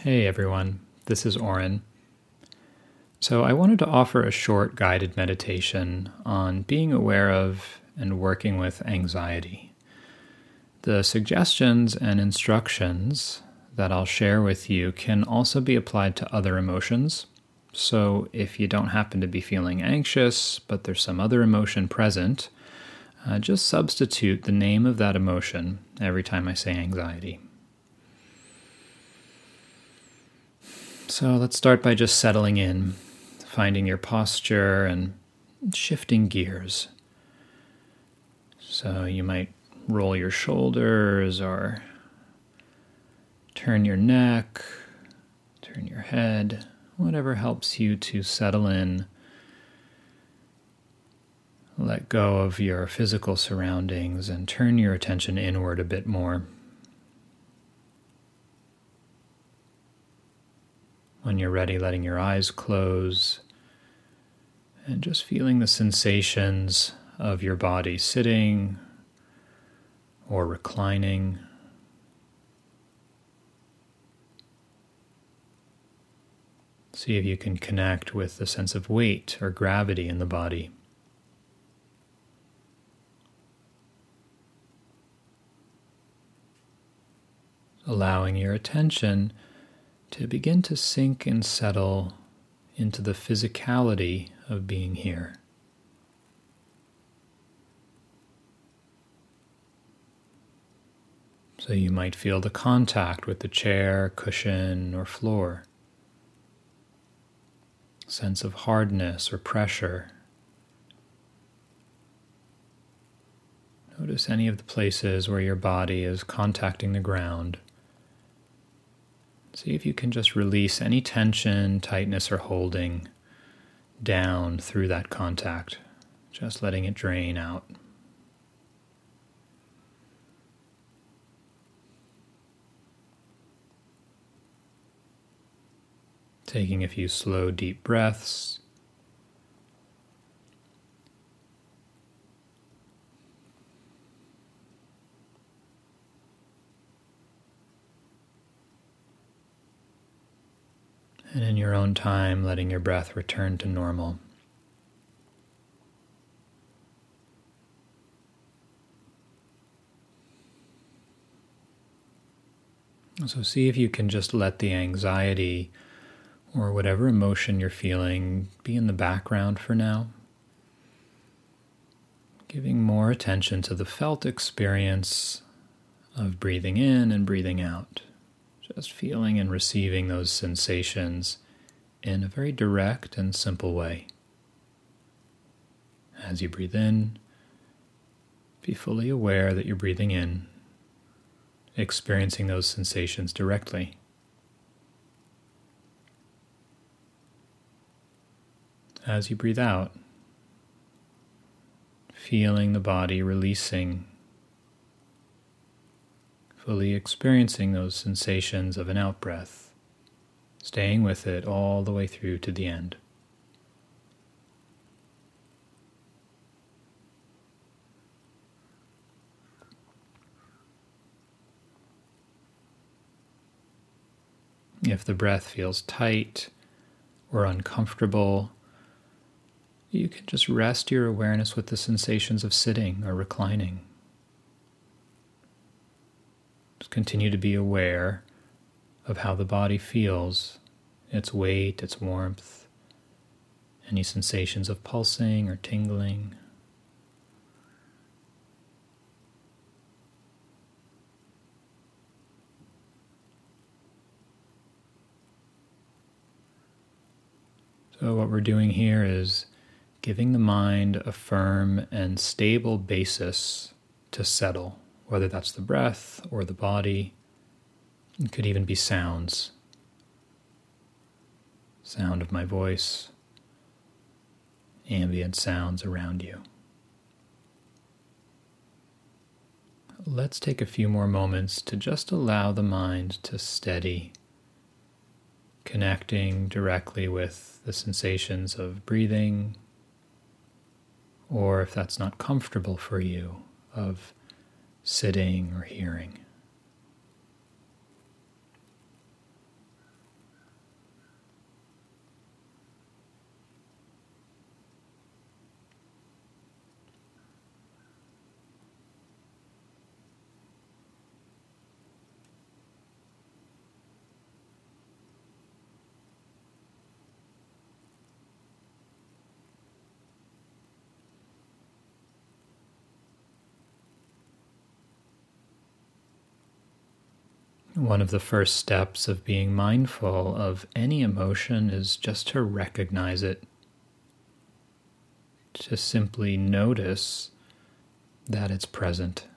Hey everyone, this is Oren. So I wanted to offer a short guided meditation on being aware of and working with anxiety. The suggestions and instructions that I'll share with you can also be applied to other emotions. So if you don't happen to be feeling anxious, but there's some other emotion present, just substitute the name of that emotion every time I say anxiety. So let's start by just settling in, finding your posture and shifting gears. So you might roll your shoulders or turn your neck, turn your head, whatever helps you to settle in. Let go of your physical surroundings and turn your attention inward a bit more. When you're ready, letting your eyes close and just feeling the sensations of your body sitting or reclining. See if you can connect with the sense of weight or gravity in the body. Allowing your attention to begin to sink and settle into the physicality of being here. So you might feel the contact with the chair, cushion, or floor. Sense of hardness or pressure. Notice any of the places where your body is contacting the ground. See if you can just release any tension, tightness, or holding down through that contact, just letting it drain out. Taking a few slow, deep breaths. And in your own time, letting your breath return to normal. So see if you can just let the anxiety or whatever emotion you're feeling be in the background for now. Giving more attention to the felt experience of breathing in and breathing out. Just feeling and receiving those sensations in a very direct and simple way. As you breathe in, be fully aware that you're breathing in, experiencing those sensations directly. As you breathe out, feeling the body releasing, fully experiencing those sensations of an out-breath, staying with it all the way through to the end. If the breath feels tight or uncomfortable, you can just rest your awareness with the sensations of sitting or reclining. Just continue to be aware of how the body feels, its weight, its warmth, any sensations of pulsing or tingling. So what we're doing here is giving the mind a firm and stable basis to settle, whether that's the breath or the body. It could even be sounds. Sound of my voice, ambient sounds around you. Let's take a few more moments to just allow the mind to steady, connecting directly with the sensations of breathing, or if that's not comfortable for you, of sitting or hearing. One of the first steps of being mindful of any emotion is just to recognize it, to simply notice that it's present.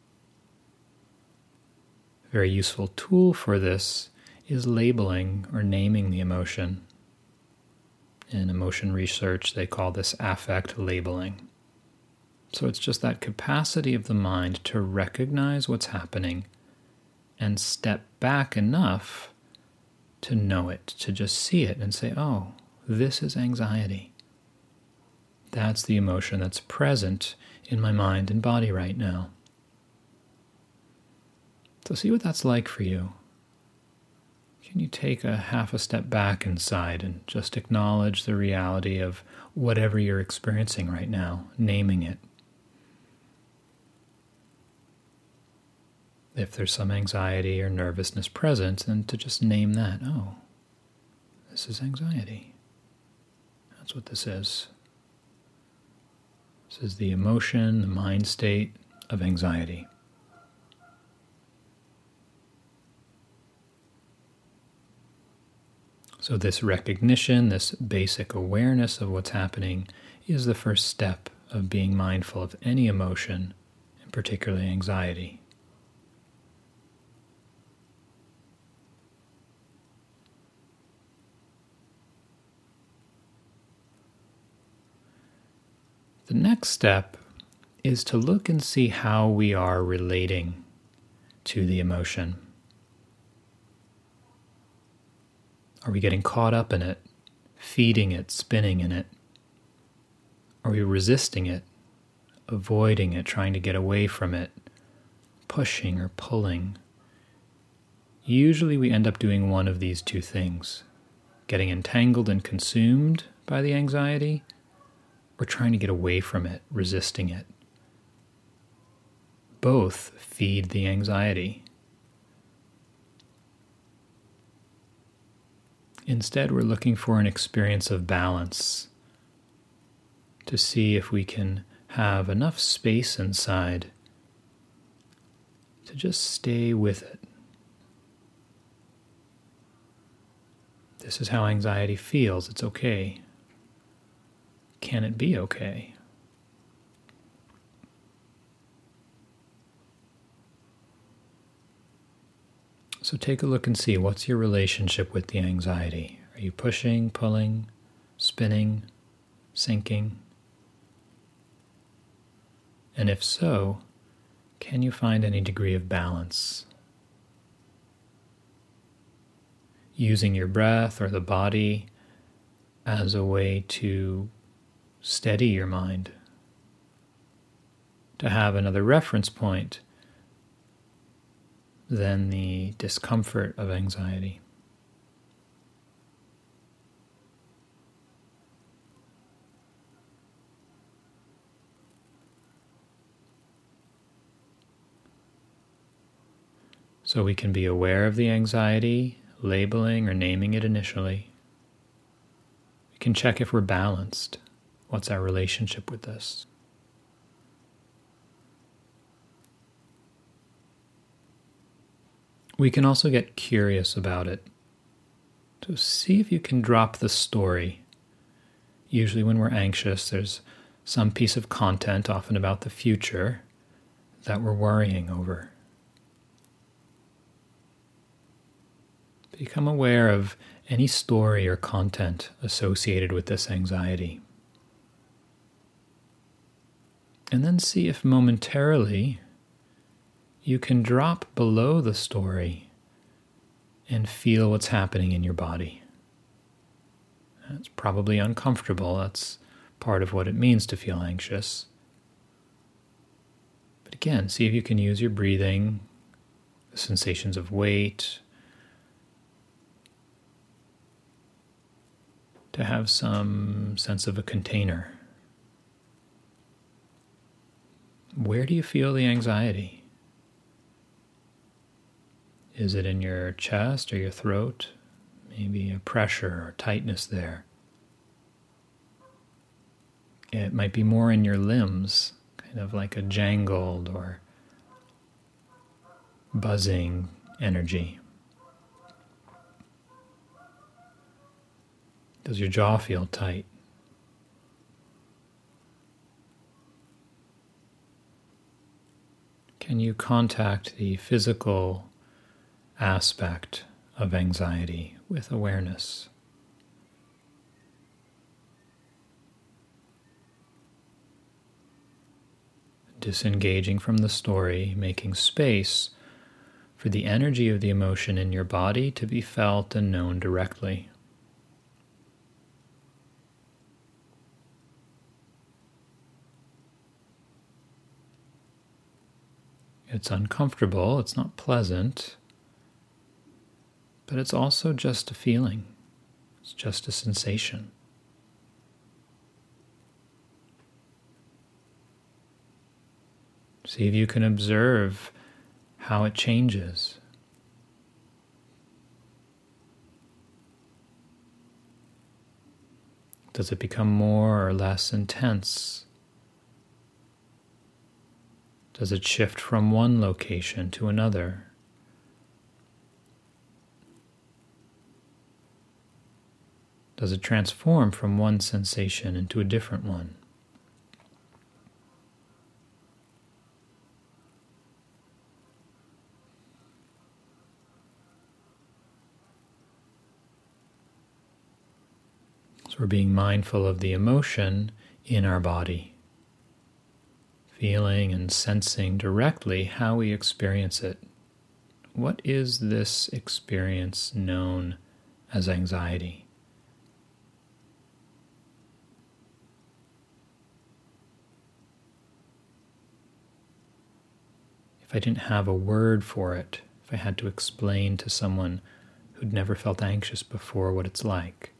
A very useful tool for this is labeling or naming the emotion. In emotion research, they call this affect labeling. So it's just that capacity of the mind to recognize what's happening and step back enough to know it, to just see it and say, oh, this is anxiety. That's the emotion that's present in my mind and body right now. So see what that's like for you. Can you take a half a step back inside and just acknowledge the reality of whatever you're experiencing right now, naming it? If there's some anxiety or nervousness present, then to just name that. Oh, this is anxiety. That's what this is. This is the emotion, the mind state of anxiety. So this recognition, this basic awareness of what's happening is the first step of being mindful of any emotion, and particularly anxiety. The next step is to look and see how we are relating to the emotion. Are we getting caught up in it, feeding it, spinning in it? Are we resisting it, avoiding it, trying to get away from it, pushing or pulling? Usually we end up doing one of these two things, getting entangled and consumed by the anxiety, or trying to get away from it, resisting it. Both feed the anxiety. Instead, we're looking for an experience of balance to see if we can have enough space inside to just stay with it. This is how anxiety feels. It's okay. Can it be okay? So take a look and see, what's your relationship with the anxiety? Are you pushing, pulling, spinning, sinking? And if so, can you find any degree of balance? Using your breath or the body as a way to steady your mind, to have another reference point than the discomfort of anxiety. So we can be aware of the anxiety, labeling or naming it initially. We can check if we're balanced. What's our relationship with this? We can also get curious about it. So see if you can drop the story. Usually when we're anxious, there's some piece of content, often about the future, that we're worrying over. Become aware of any story or content associated with this anxiety. And then see if momentarily you can drop below the story and feel what's happening in your body. It's probably uncomfortable. That's part of what it means to feel anxious. But again, see if you can use your breathing, the sensations of weight, to have some sense of a container. Where do you feel the anxiety? Is it in your chest or your throat? Maybe a pressure or tightness there. It might be more in your limbs, kind of like a jangled or buzzing energy? Does your jaw feel tight? Can you contact the physical aspect of anxiety with awareness? Disengaging from the story, making space for the energy of the emotion in your body to be felt and known directly. It's uncomfortable, it's not pleasant, but it's also just a feeling. It's just a sensation. See if you can observe how it changes. Does it become more or less intense? Does it shift from one location to another? Does it transform from one sensation into a different one? So we're being mindful of the emotion in our body, feeling and sensing directly how we experience it. What is this experience known as anxiety? If I didn't have a word for it, if I had to explain to someone who'd never felt anxious before what it's like,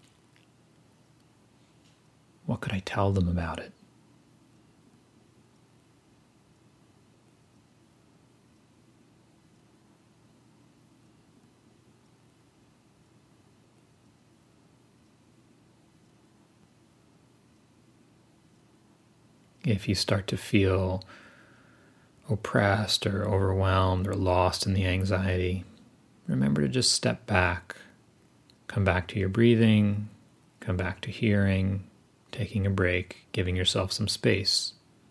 what could I tell them about it? If you start to feel oppressed or overwhelmed or lost in the anxiety, remember to just step back, come back to your breathing, come back to hearing, taking a break, giving yourself some space.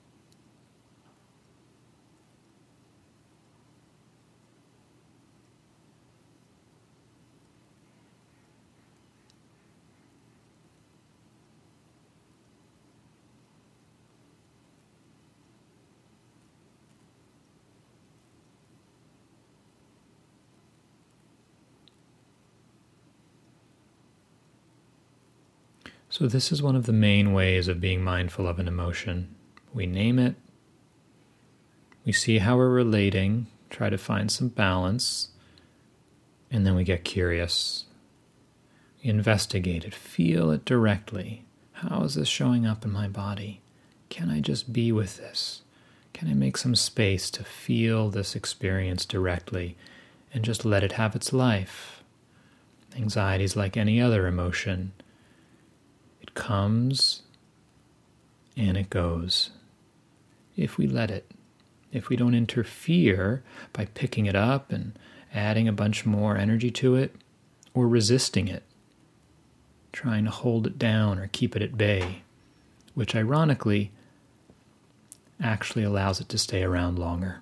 So this is one of the main ways of being mindful of an emotion. We name it, we see how we're relating, try to find some balance, and then we get curious. We investigate it, feel it directly. How is this showing up in my body? Can I just be with this? Can I make some space to feel this experience directly and just let it have its life? Anxiety is like any other emotion. It comes and it goes. If we let it, if we don't interfere by picking it up and adding a bunch more energy to it, or resisting it, trying to hold it down or keep it at bay, which ironically actually allows it to stay around longer.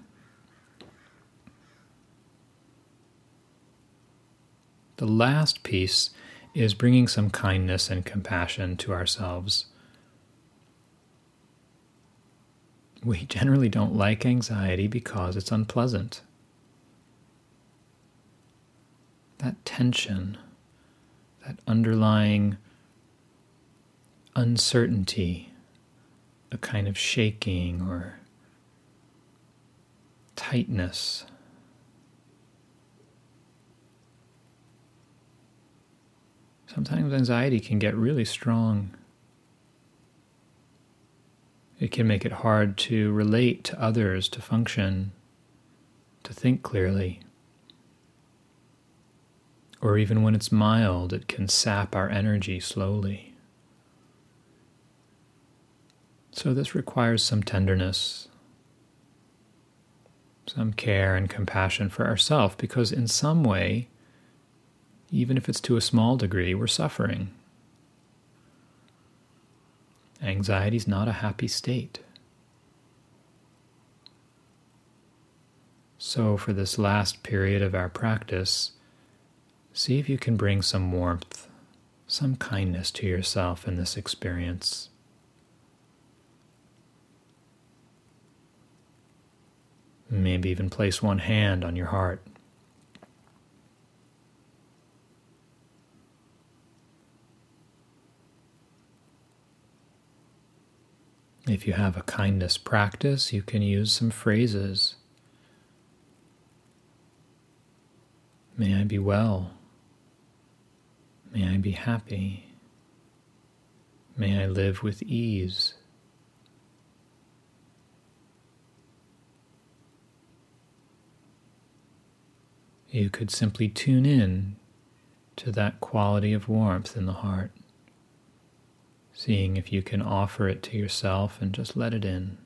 The last piece is bringing some kindness and compassion to ourselves. We generally don't like anxiety because it's unpleasant. That tension, that underlying uncertainty, a kind of shaking or tightness, sometimes anxiety can get really strong. It can make it hard to relate to others, to function, to think clearly. Or even when it's mild, it can sap our energy slowly. So this requires some tenderness. some care and compassion for ourselves, because in some way, even if it's to a small degree, we're suffering. Anxiety is not a happy state. So for this last period of our practice, see if you can bring some warmth, some kindness to yourself in this experience. Maybe even place one hand on your heart. If you have a kindness practice, you can use some phrases. May I be well. May I be happy. May I live with ease. You could simply tune in to that quality of warmth in the heart, seeing if you can offer it to yourself and just let it in.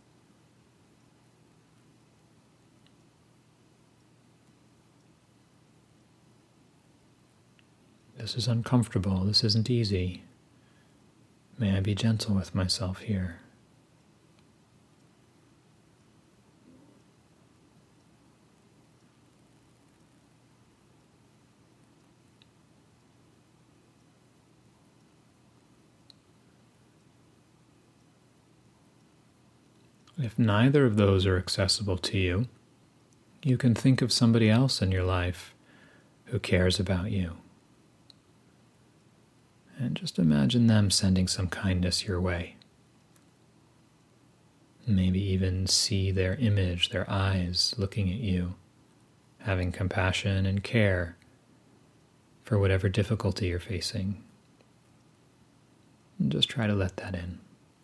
This is uncomfortable. This isn't easy. May I be gentle with myself here. If neither of those are accessible to you, you can think of somebody else in your life who cares about you. And just imagine them sending some kindness your way. Maybe even see their image, their eyes looking at you, having compassion and care for whatever difficulty you're facing. And just try to let that in.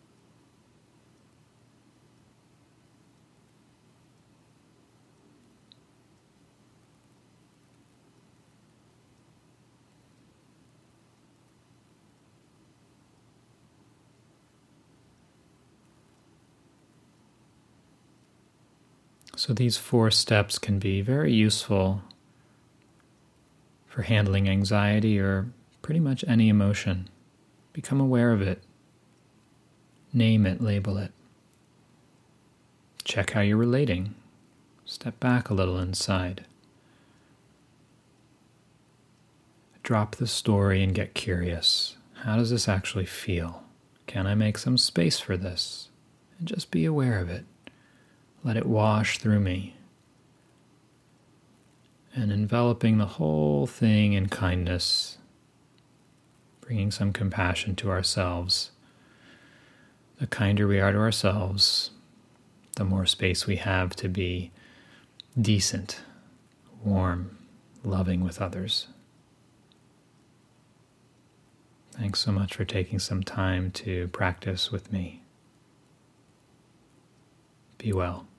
So these 4 steps can be very useful for handling anxiety or pretty much any emotion. Become aware of it. Name it, label it. Check how you're relating. Step back a little inside. Drop the story and get curious. How does this actually feel? Can I make some space for this? And just be aware of it. Let it wash through me. And enveloping the whole thing in kindness, bringing some compassion to ourselves. The kinder we are to ourselves, the more space we have to be decent, warm, loving with others. Thanks so much for taking some time to practice with me. Be well.